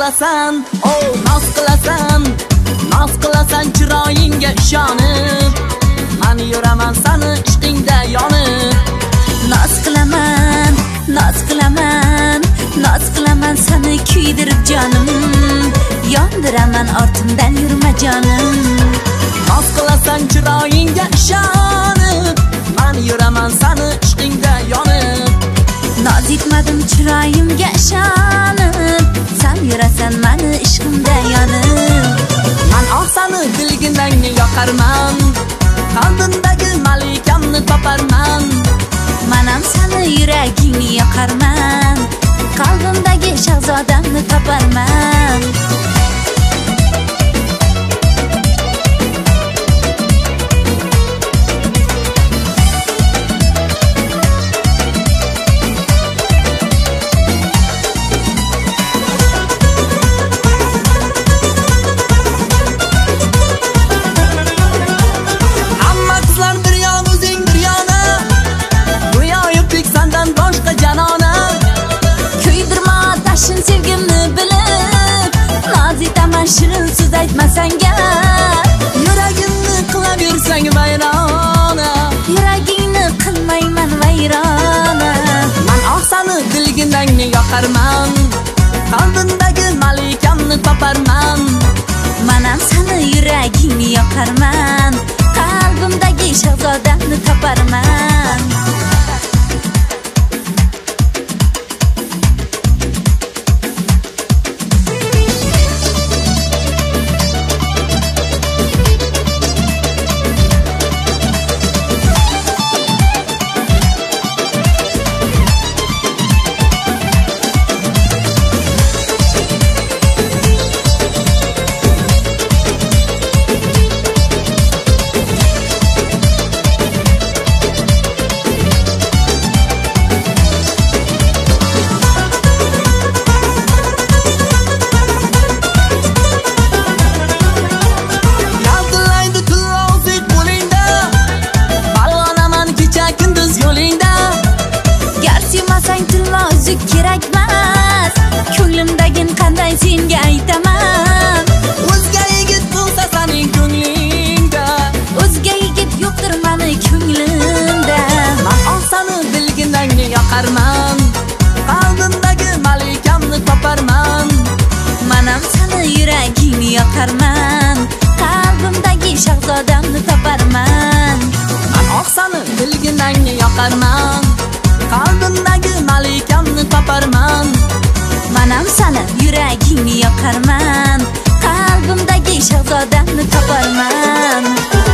qilasan, noz qilasan, noz qilasan chiroyingga ishonib. Men yuraman seni ishqingda yonib. Noz qilaman, noz qilaman, noz qilaman seni kuydirib jonim. Yondiraman ortimdan yurma jonim. Noz qilasan chiroyingga ishonib. Men yuraman seni ishqingda yonib. Noz etmadim chiroyimga ishonib. Sen yurasan meni ishqimda yonib. Men seni dilgingni yoqarman. Qalbimdagi malikamni toparman. Manam seni yuragingni yoqarman. Qalbimdagi shahzodamni toparman. Shirin so'z aytmasang yuragimni qilaversang vayrona. Yuragingni qilmayman vayrona. Men seni dilgingni yoqarman. Qalbimdagi malikamni toparman. Manam seni yuragingni yoqarman. Qalbimdagi shahzodamni toparman. Kerakmas, ko'nglimdagin qanday senga aytaman. O'zga yigit bo'lsa sening ko'nglingda, o'zga yigit yo'qdir meni ko'nglimda. Men seni dilgingni yoqarman. Qalbimdagi malikamni toparman. Manam seni yuragingni yoqarman. Qalbimdagi shahzodamni toparman. Men seni dilgingni yoqarman. Qalbimdagi malikamni toparman. Manam seni yuragingni yoqarman. Qalbimdagi shahzodamni toparman.